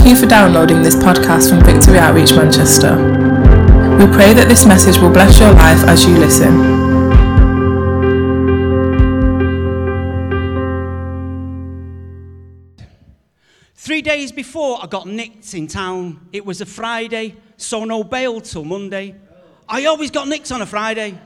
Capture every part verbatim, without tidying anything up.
you for downloading this podcast from Victory Outreach Manchester. We pray that this message will bless your life as you listen. Three days before I got nicked in town. It was a Friday, so no bail till Monday. I always got nicked on a Friday.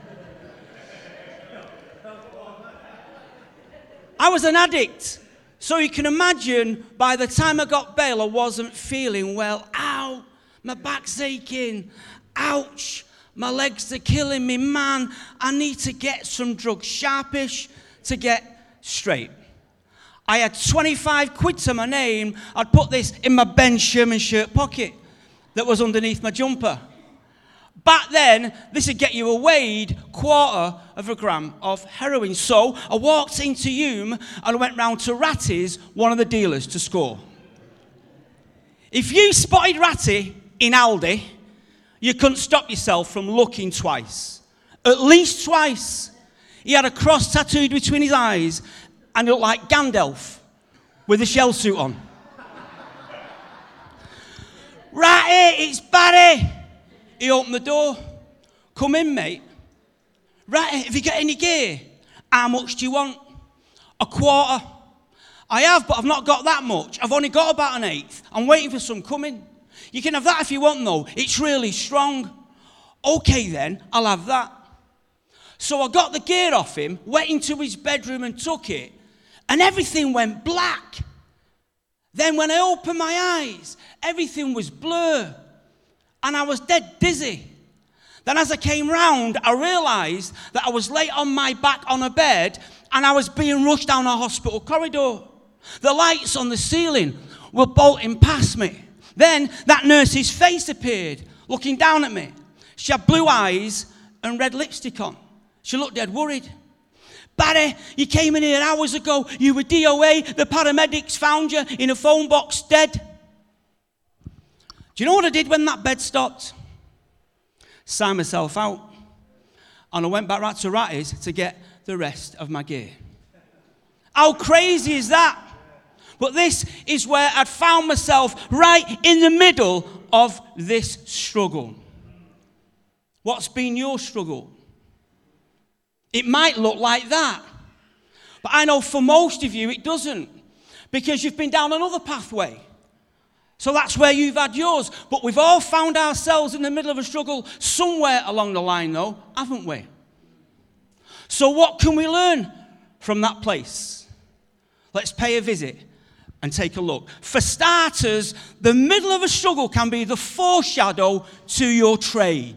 I was an addict, so you can imagine by the time I got bail I wasn't feeling well. Ow, my back's aching. Ouch, my legs are killing me. Man, I need to get some drugs, sharpish, to get straight. I had twenty-five quid to my name. I'd put this in my Ben Sherman shirt pocket that was underneath my jumper. Back then, this would get you a weighed quarter of a gram of heroin. So I walked into Hume and I went round to Ratty's, one of the dealers, to score. If you spotted Ratty in Aldi, you couldn't stop yourself from looking twice. At least twice. He had a cross tattooed between his eyes and he looked like Gandalf with a shell suit on. Ratty, it's Barry. He opened the door. Come in, mate. Ratty, have you got any gear? How much do you want? A quarter. I have, but I've not got that much. I've only got about an eighth. I'm waiting for some coming. You can have that if you want, though. It's really strong. Okay, then, I'll have that. So I got the gear off him, went into his bedroom and took it, and everything went black. Then when I opened my eyes, everything was blur, and I was dead dizzy. Then as I came round, I realised that I was laid on my back on a bed, and I was being rushed down a hospital corridor. The lights on the ceiling were bolting past me. Then that nurse's face appeared, looking down at me. She had blue eyes and red lipstick on. She looked dead worried. Barry, you came in here hours ago. You were D O A. The paramedics found you in a phone box dead. Do you know what I did when that bed stopped? Signed myself out. And I went back right to Ratty's to get the rest of my gear. How crazy is that? But this is where I'd found myself right in the middle of this struggle. What's been your struggle? It might look like that. But I know for most of you it doesn't. Because you've been down another pathway. So that's where you've had yours. But we've all found ourselves in the middle of a struggle somewhere along the line, though, haven't we? So what can we learn from that place? Let's pay a visit and take a look. For starters, the middle of a struggle can be the foreshadow to your trade.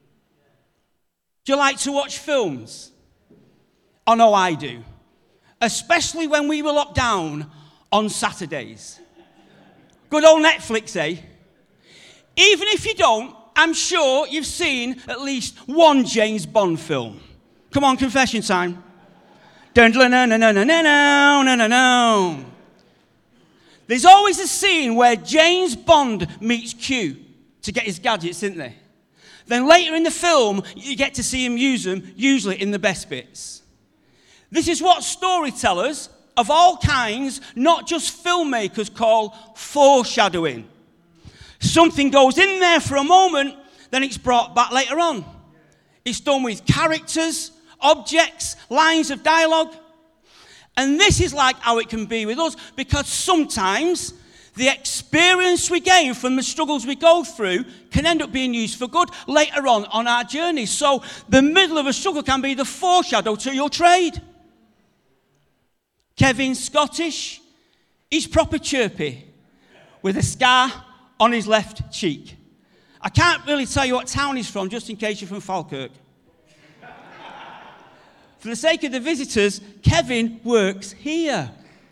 Do you like to watch films? I know I do. Especially when we were locked down on Saturdays. Good old Netflix, eh? Even if you don't, I'm sure you've seen at least one James Bond film. Come on, confession time. Dun dun dun dun dun dun dun dun dun dun. There's always a scene where James Bond meets Q to get his gadgets, isn't there? Then later in the film, you get to see him use them, usually in the best bits. This is what storytellers of all kinds, not just filmmakers, call foreshadowing. Something goes in there for a moment, then it's brought back later on. It's done with characters, objects, lines of dialogue. And this is like how it can be with us, because sometimes the experience we gain from the struggles we go through can end up being used for good later on on our journey. So the middle of a struggle can be the foreshadow to your trade. Kevin's Scottish. He's proper chirpy with a scar on his left cheek. I can't really tell you what town he's from, just in case you're from Falkirk. For the sake of the visitors, Kevin works here.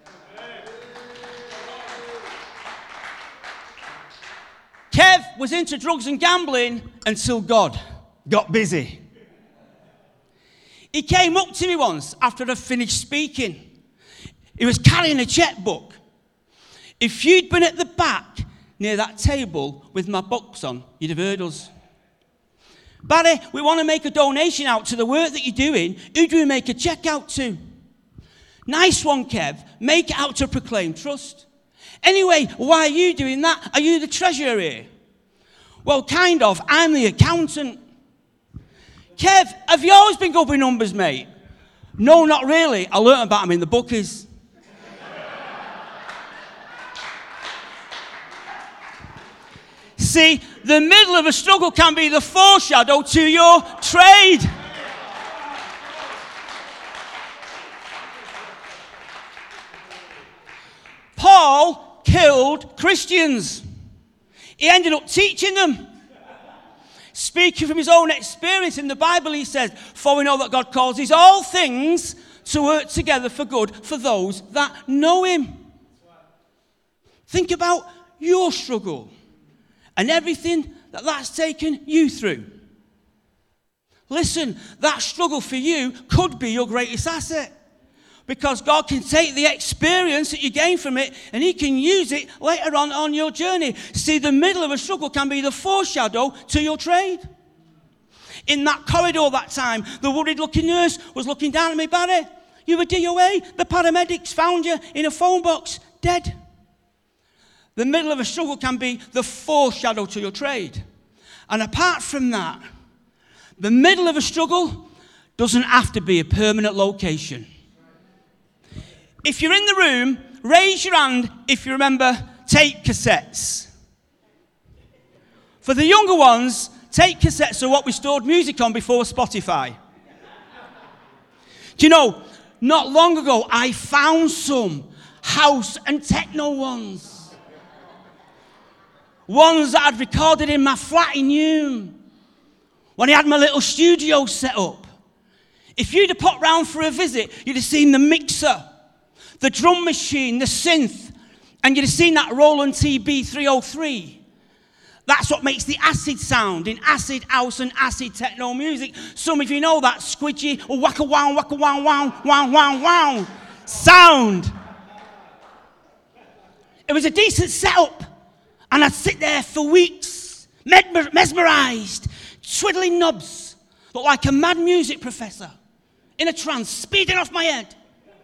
Kev was into drugs and gambling until God got busy. He came up to me once after I'd finished speaking. He was carrying a checkbook. If you'd been at the back near that table with my books on, you'd have heard us. Barry, we want to make a donation out to the work that you're doing. Who do we make a check out to? Nice one, Kev. Make it out to Proclaim Trust. Anyway, why are you doing that? Are you the treasurer here? Well, kind of. I'm the accountant. Kev, have you always been good with numbers, mate? No, not really. I learnt about them in the bookies. See, the middle of a struggle can be the foreshadow to your trade. Paul killed Christians. He ended up teaching them. Speaking from his own experience in the Bible, he says, for we know that God causes all things to work together for good for those that know him. Think about your struggle and everything that that's taken you through. Listen, that struggle for you could be your greatest asset. Because God can take the experience that you gain from it and he can use it later on on your journey. See, the middle of a struggle can be the foreshadow to your trade. In that corridor that time, the worried-looking nurse was looking down at me, Barry, you were D O A. The paramedics found you in a phone box, dead. The middle of a struggle can be the foreshadow to your trade. And apart from that, the middle of a struggle doesn't have to be a permanent location. If you're in the room, raise your hand if you remember tape cassettes. For the younger ones, tape cassettes are what we stored music on before Spotify. Do you know, not long ago, I found some house and techno ones. Ones that I'd recorded in my flat in Hume when I had my little studio set up. If you'd have popped round for a visit, you'd have seen the mixer, the drum machine, the synth, and you'd have seen that Roland T B three oh three. That's what makes the acid sound in acid house and acid techno music. Some of you know that squidgy, wacka wow, wacka wow, wow, wow, wow, wow sound. It was a decent setup, and I'd sit there for weeks, mesmerised, twiddling knobs, looked like a mad music professor in a trance, speeding off my head.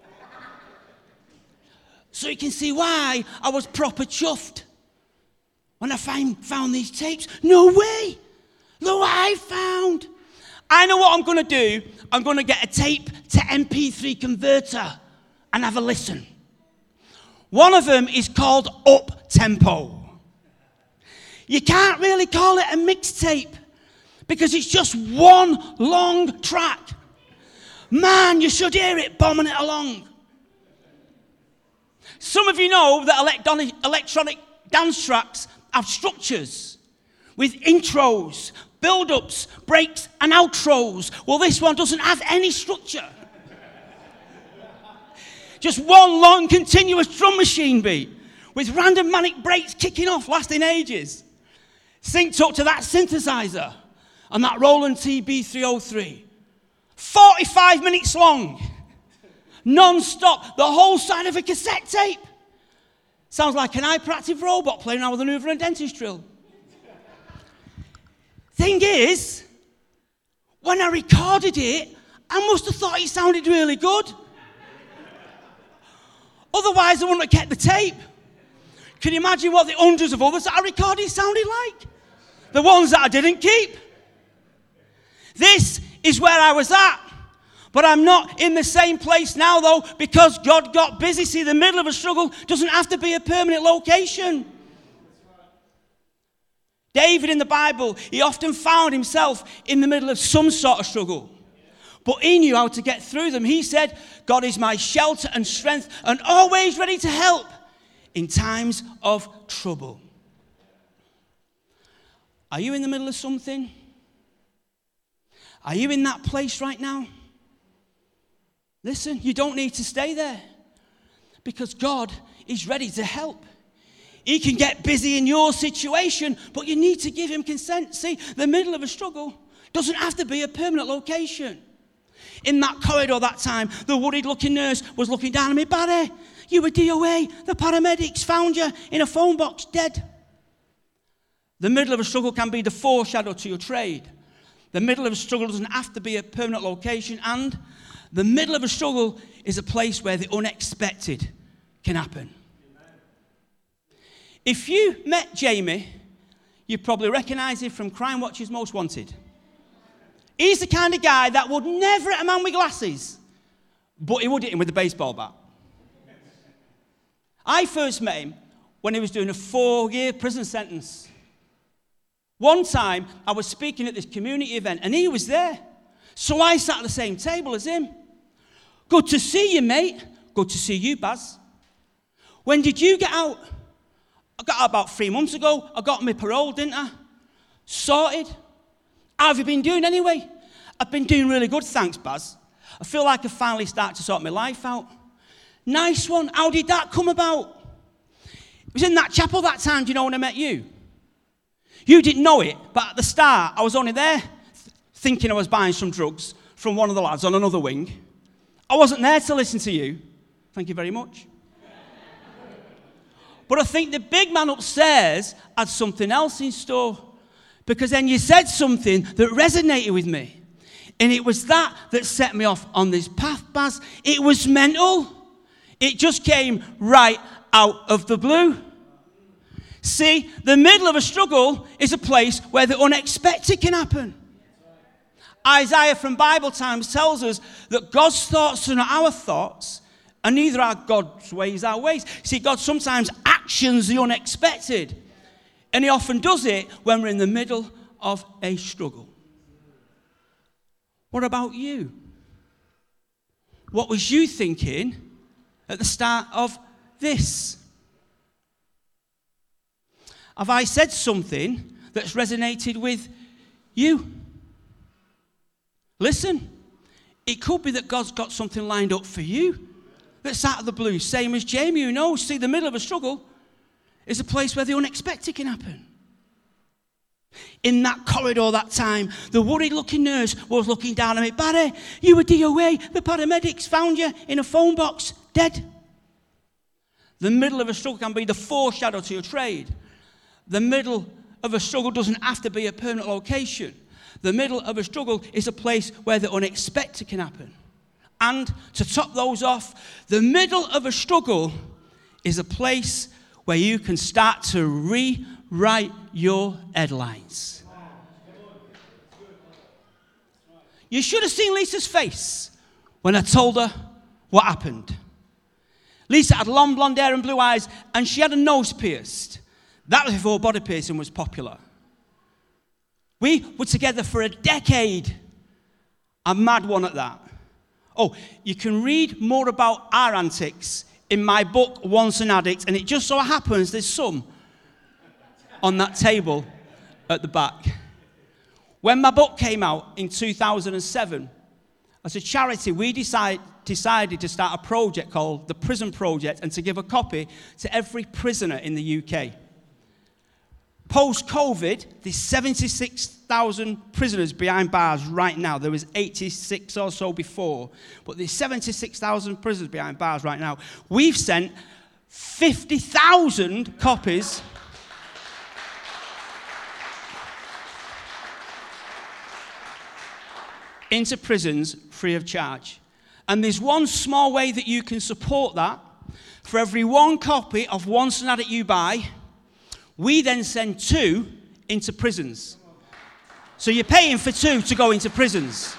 So you can see why I was proper chuffed when I find, found these tapes. No way! Look what I found. I know what I'm going to do. I'm going to get a tape to M P three converter and have a listen. One of them is called Up Tempo. You can't really call it a mixtape because it's just one long track. Man, you should hear it bombing it along. Some of you know that electronic, electronic dance tracks have structures with intros, build-ups, breaks, and outros. Well, this one doesn't have any structure. Just one long, continuous drum machine beat with random manic breaks kicking off, lasting ages. Synced up to that synthesizer and that Roland T B three oh three. forty-five minutes long. Non-stop, the whole side of a cassette tape. Sounds like an hyperactive robot playing around with an Hoover and dentist drill. Thing is, when I recorded it, I must have thought it sounded really good. Otherwise, I wouldn't have kept the tape. Can you imagine what the hundreds of others that I recorded sounded like? The ones that I didn't keep. This is where I was at. But I'm not in the same place now, though, because God got busy. See, the middle of a struggle doesn't have to be a permanent location. David in the Bible, he often found himself in the middle of some sort of struggle. But he knew how to get through them. He said, God is my shelter and strength and always ready to help in times of trouble. Are you in the middle of something? Are you in that place right now? Listen, you don't need to stay there because God is ready to help. He can get busy in your situation, but you need to give him consent. See, the middle of a struggle doesn't have to be a permanent location. In that corridor that time, the worried-looking nurse was looking down at me. Barry, you were D O A. The paramedics found you in a phone box, dead. The middle of a struggle can be the foreshadow to your trade. The middle of a struggle doesn't have to be a permanent location, and the middle of a struggle is a place where the unexpected can happen. If you met Jamie, you'd probably recognise him from Crime Watch's Most Wanted. He's the kind of guy that would never hit a man with glasses, but he would hit him with a baseball bat. I first met him when he was doing a four-year prison sentence. One time, I was speaking at this community event, and he was there. So I sat at the same table as him. Good to see you, mate. Good to see you, Baz. When did you get out? I got out about three months ago. I got my parole, didn't I? Sorted. How have you been doing anyway? I've been doing really good, thanks, Baz. I feel like I finally started to sort my life out. Nice one. How did that come about? It was in that chapel that time, do you know, when I met you? You didn't know it, but at the start, I was only there th- thinking I was buying some drugs from one of the lads on another wing. I wasn't there to listen to you. Thank you very much. But I think the big man upstairs had something else in store, because then you said something that resonated with me. And it was that that set me off on this path, Baz. It was mental. It just came right out of the blue. See, the middle of a struggle is a place where the unexpected can happen. Isaiah from Bible Times tells us that God's thoughts are not our thoughts, and neither are God's ways our ways. See, God sometimes actions the unexpected, and he often does it when we're in the middle of a struggle. What about you? What was you thinking at the start of this? Have I said something that's resonated with you? Listen, it could be that God's got something lined up for you that's out of the blue, same as Jamie, who knows. See, the middle of a struggle is a place where the unexpected can happen. In that corridor that time, the worried-looking nurse was looking down at me. Barry, you were D O A. The paramedics found you in a phone box, dead. The middle of a struggle can be the foreshadow to your trade. The middle of a struggle doesn't have to be a permanent location. The middle of a struggle is a place where the unexpected can happen. And to top those off, the middle of a struggle is a place where you can start to rewrite your headlines. You should have seen Lisa's face when I told her what happened. Lisa had long blonde hair and blue eyes, and she had a nose pierced. That was before body piercing was popular. We were together for a decade. A mad one at that. Oh, you can read more about our antics in my book, Once an Addict, and it just so happens there's some on that table at the back. When my book came out in two thousand seven, as a charity, we decide, decided to start a project called the Prison Project and to give a copy to every prisoner in the U K. Post-COVID, there's seventy-six thousand prisoners behind bars right now. There was eighty-six or so before, but there's seventy-six thousand prisoners behind bars right now. We've sent fifty thousand copies into prisons free of charge. And there's one small way that you can support that. For every one copy of Once an Addict you buy, we then send two into prisons. So you're paying for two to go into prisons.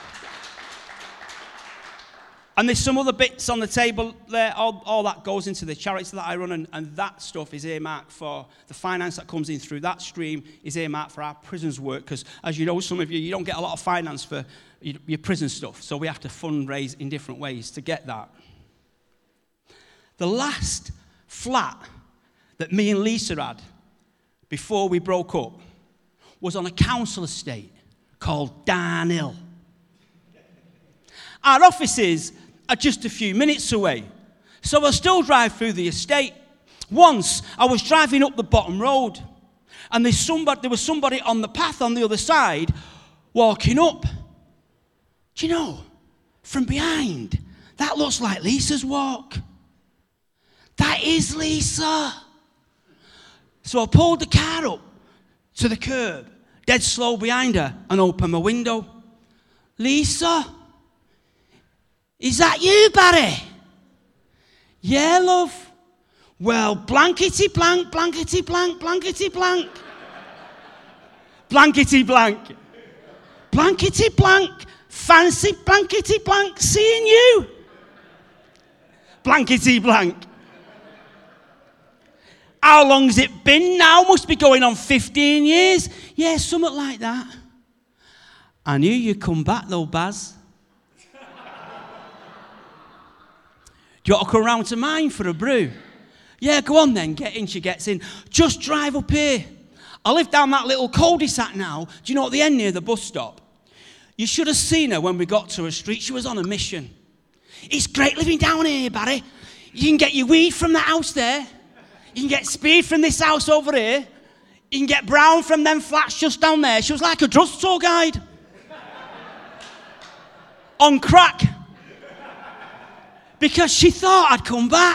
And there's some other bits on the table there. All, all that goes into the charity that I run, and, and that stuff is earmarked for the finance that comes in through that stream is earmarked for our prisons work. Because as you know, some of you, you don't get a lot of finance for your, your prison stuff. So we have to fundraise in different ways to get that. The last flat that me and Lisa had before we broke up was on a council estate called Darnhill. Our offices are just a few minutes away, so I still drive through the estate. Once I was driving up the bottom road, and there's somebody, there was somebody on the path on the other side walking up. Do you know, from behind, that looks like Lisa's walk. That is Lisa. So I pulled the car up to the curb, dead slow behind her, and opened my window. Lisa, is that you, Barry? Yeah, love. Well, blankety blank, blankety blank, blankety blank. Blankety blank. Blankety blank. Fancy blankety blank seeing you. Blankety blank. How long's it been now? Must be going on fifteen years. Yeah, something like that. I knew you'd come back though, Baz. Do you want to come round to mine for a brew? Yeah, go on then, get in. She gets in. Just drive up here. I live down that little cul-de-sac now. Do you know at the end near the bus stop? You should have seen her when we got to her street. She was on a mission. It's great living down here, Barry. You can get your weed from the house there. You can get speed from this house over here. You can get brown from them flats just down there. She was like a drugstore guide. On crack. Because she thought I'd come back.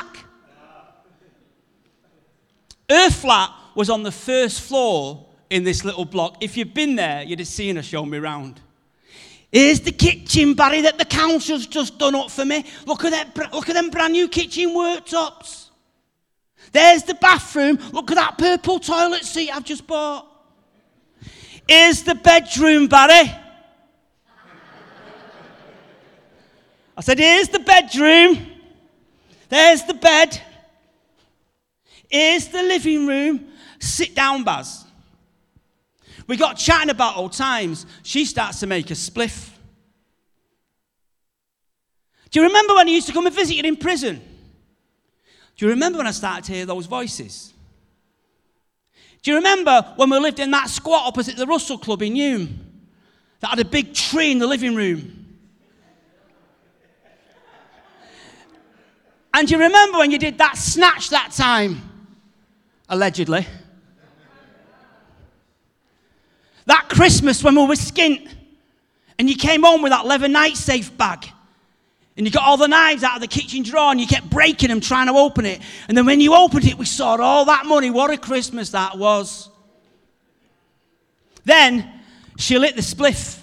Her flat was on the first floor in this little block. If you'd been there, you'd have seen her show me round. Here's the kitchen, Barry, that the council's just done up for me. Look at that, look at them brand new kitchen worktops. There's the bathroom. Look at that purple toilet seat I've just bought. Here's the bedroom, Barry. I said, here's the bedroom. There's the bed. Here's the living room. Sit down, Baz. We got chatting about old times. She starts to make a spliff. Do you remember when I used to come and visit you in prison? Do you remember when I started to hear those voices? Do you remember when we lived in that squat opposite the Russell Club in Newham that had a big tree in the living room? And do you remember when you did that snatch that time? Allegedly. That Christmas when we were skint and you came home with that leather knife safe bag and you got all the knives out of the kitchen drawer and you kept breaking them trying to open it. And then when you opened it, we saw all that money. What a Christmas that was. Then she lit the spliff.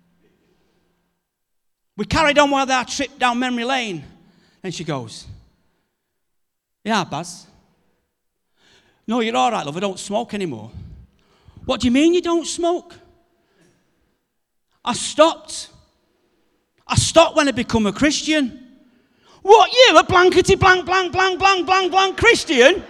We carried on with our trip down memory lane. Then she goes, yeah, Baz. No, you're all right, love. I don't smoke anymore. What do you mean you don't smoke? I stopped. I stopped when I become a Christian. What, you, a blankety blank, blank, blank, blank, blank, blank Christian?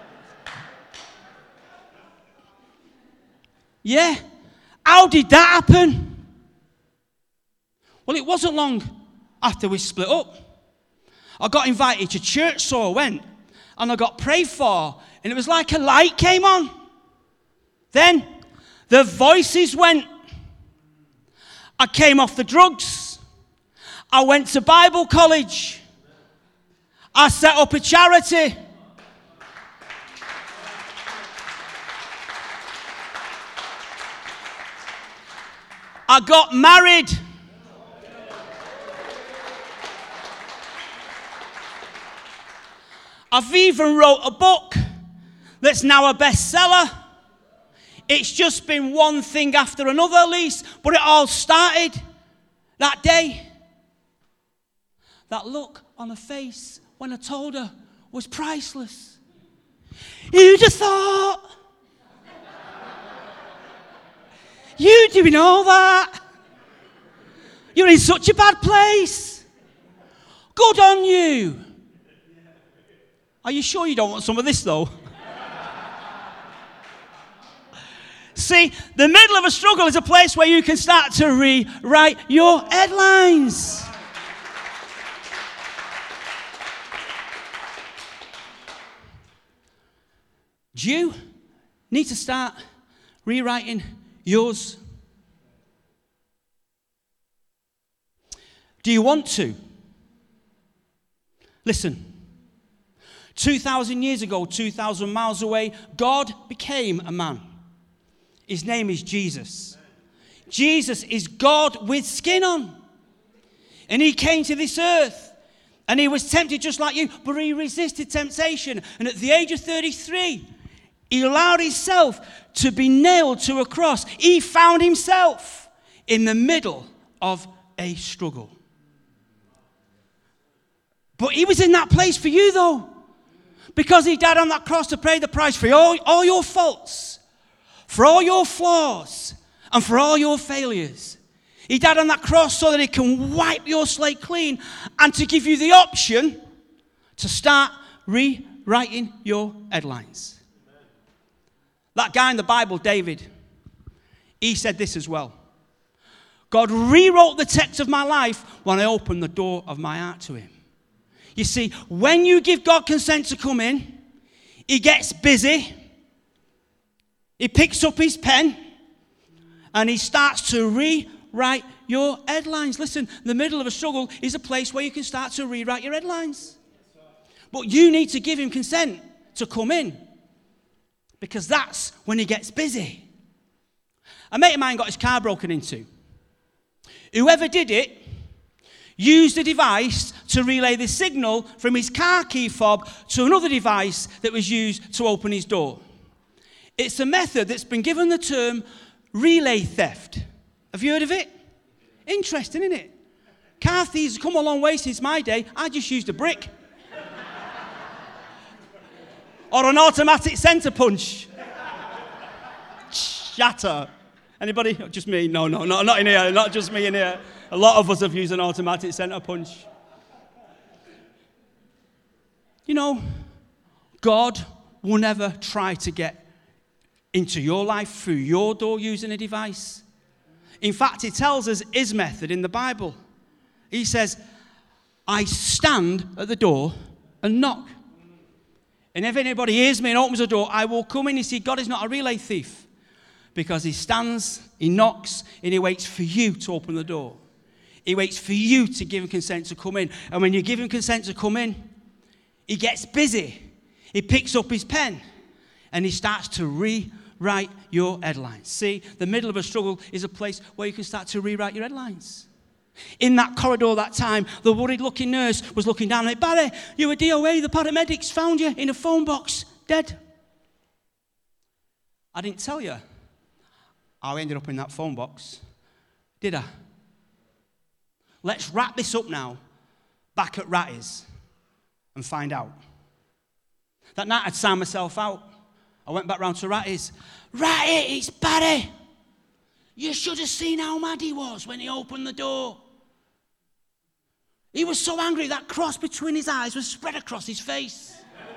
Yeah. How did that happen? Well, it wasn't long after we split up. I got invited to church, so I went. And I got prayed for. And it was like a light came on. Then the voices went. I came off the drugs. I went to Bible college. I set up a charity. I got married. I've even wrote a book that's now a bestseller. It's just been one thing after another, Lise, but it all started that day. That look on her face when I told her was priceless. Who'd have thought? You doing all that? You're in such a bad place. Good on you. Are you sure you don't want some of this, though? See, the middle of a struggle is a place where you can start to rewrite your headlines. Do you need to start rewriting yours? Do you want to? Listen. two thousand years ago, two thousand miles away, God became a man. His name is Jesus. Jesus is God with skin on. And he came to this earth. And he was tempted just like you, but he resisted temptation. And at the age of thirty-three, he allowed himself to be nailed to a cross. He found himself in the middle of a struggle. But he was in that place for you, though. Because he died on that cross to pay the price for all, all your faults, for all your flaws, and for all your failures. He died on that cross so that he can wipe your slate clean and to give you the option to start rewriting your headlines. Amen. That guy in the Bible, David, he said this as well. God rewrote the text of my life when I opened the door of my heart to him. You see, when you give God consent to come in, he gets busy. He picks up his pen and he starts to rewrite your headlines. Listen, the middle of a struggle is a place where you can start to rewrite your headlines. But you need to give him consent to come in, because that's when he gets busy. A mate of mine got his car broken into. Whoever did it used a device to relay the signal from his car key fob to another device that was used to open his door. It's a method that's been given the term relay theft. Have you heard of it? Interesting, isn't it? Car thieves have come a long way since my day. I just used a brick. Or an automatic centre punch. Shatter. Anybody? Just me? No, no, no, not in here. Not just me in here. A lot of us have used an automatic centre punch. You know, God will never try to get into your life through your door using a device. In fact, he tells us his method in the Bible. He says, I stand at the door and knock. And if anybody hears me and opens the door, I will come in. You see, God is not a relay thief, because he stands, he knocks, and he waits for you to open the door. He waits for you to give him consent to come in. And when you give him consent to come in, he gets busy. He picks up his pen and he starts to rewrite your headlines. See, the middle of a struggle is a place where you can start to rewrite your headlines. In that corridor that time, the worried-looking nurse was looking down at me. Barry, you were D O A. The paramedics found you in a phone box, dead. I didn't tell you how I ended up in that phone box, did I? Let's wrap this up now, back at Ratty's, and find out. That night I'd signed myself out. I went back round to Ratty's. Ratty, it's Barry. You should have seen how mad he was when he opened the door. He was so angry that cross between his eyes was spread across his face.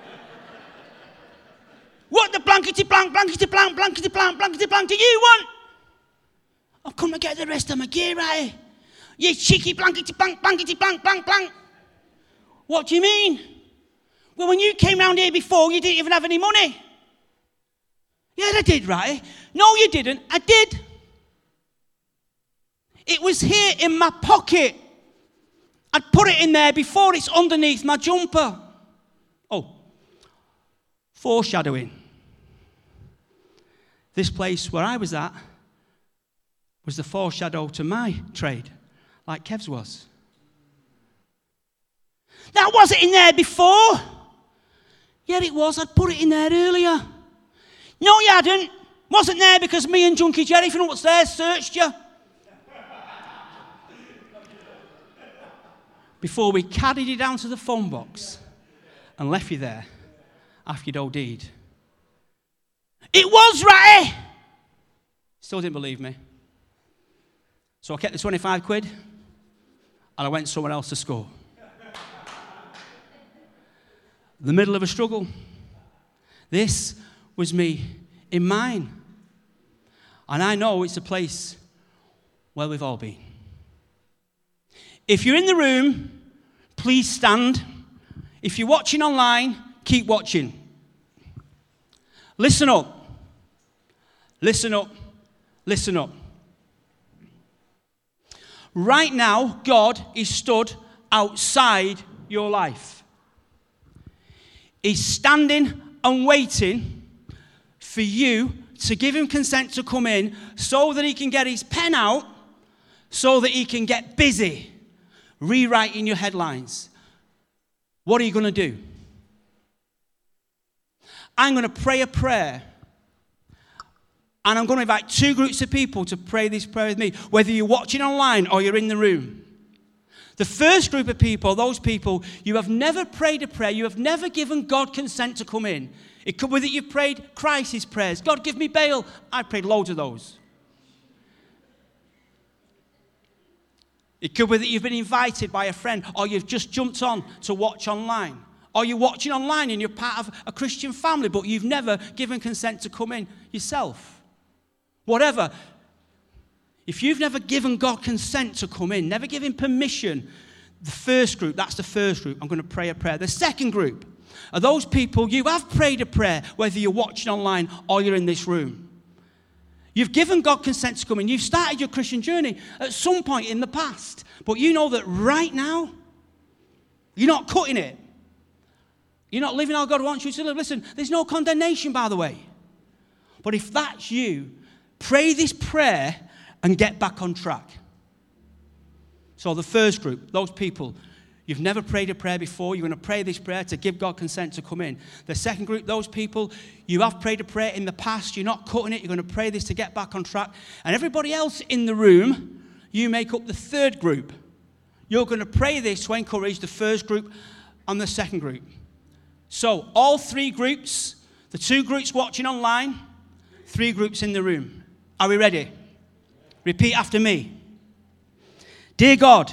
What the blankety blank, blankety blank, blankety blank, blankety blank do you want? I've come to get the rest of my gear, Ratty. You cheeky blankety blank, blankety blank, blank, blank. What do you mean? Well, when you came round here before, you didn't even have any money. Yeah, I did, Ratty. No, you didn't. I did. It was here in my pocket. I'd put it in there before. It's underneath my jumper. Oh, foreshadowing. This place where I was at was the foreshadow to my trade, like Kev's was. That wasn't in there before. Yeah, it was. I'd put it in there earlier. No, you hadn't. Wasn't there because me and Junkie Jerry from upstairs searched you. Before we carried you down to the phone box and left you there after you'd OD'd. It was Ratty! Still didn't believe me. So I kept the twenty-five quid and I went somewhere else to score. The middle of a struggle. This was me in mine. And I know it's a place where we've all been. If you're in the room, please stand. If you're watching online, keep watching. Listen up. Listen up. Listen up. Right now, God is stood outside your life. He's standing and waiting for you to give him consent to come in so that he can get his pen out, so that he can get busy rewriting your headlines. What are you going to do? I'm going to pray a prayer. And I'm going to invite two groups of people to pray this prayer with me, whether you're watching online or you're in the room. The first group of people, those people, you have never prayed a prayer, you have never given God consent to come in. It could be that you've prayed crisis prayers. God, give me bail. I prayed loads of those. It could be that you've been invited by a friend, or you've just jumped on to watch online. Or you're watching online and you're part of a Christian family, but you've never given consent to come in yourself. Whatever. If you've never given God consent to come in, never given permission, the first group, that's the first group. I'm going to pray a prayer. The second group are those people, you have prayed a prayer, whether you're watching online or you're in this room. You've given God consent to come in. You've started your Christian journey at some point in the past. But you know that right now, you're not cutting it. You're not living how God wants you to live. Listen, there's no condemnation, by the way. But if that's you, pray this prayer and get back on track. So the first group, those people, you've never prayed a prayer before. You're going to pray this prayer to give God consent to come in. The second group, those people, you have prayed a prayer in the past. You're not cutting it. You're going to pray this to get back on track. And everybody else in the room, you make up the third group. You're going to pray this to encourage the first group and the second group. So all three groups, the two groups watching online, three groups in the room. Are we ready? Repeat after me. Dear God,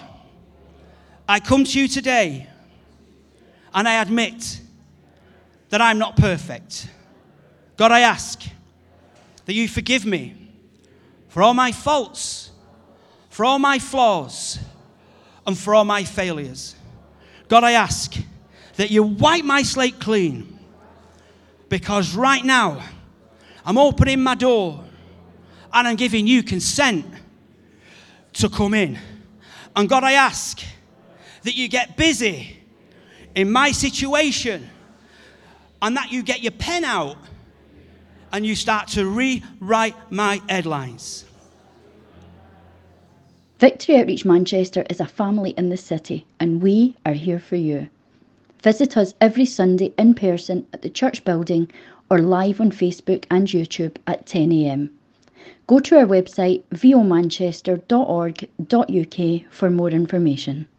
I come to you today and I admit that I'm not perfect. God, I ask that you forgive me for all my faults, for all my flaws, and for all my failures. God, I ask that you wipe my slate clean, because right now I'm opening my door and I'm giving you consent to come in. And God, I ask that you get busy in my situation and that you get your pen out and you start to rewrite my headlines. Victory Outreach Manchester is a family in the city, and we are here for you. Visit us every Sunday in person at the church building or live on Facebook and YouTube at ten a.m. Go to our website v o manchester dot org dot u k for more information.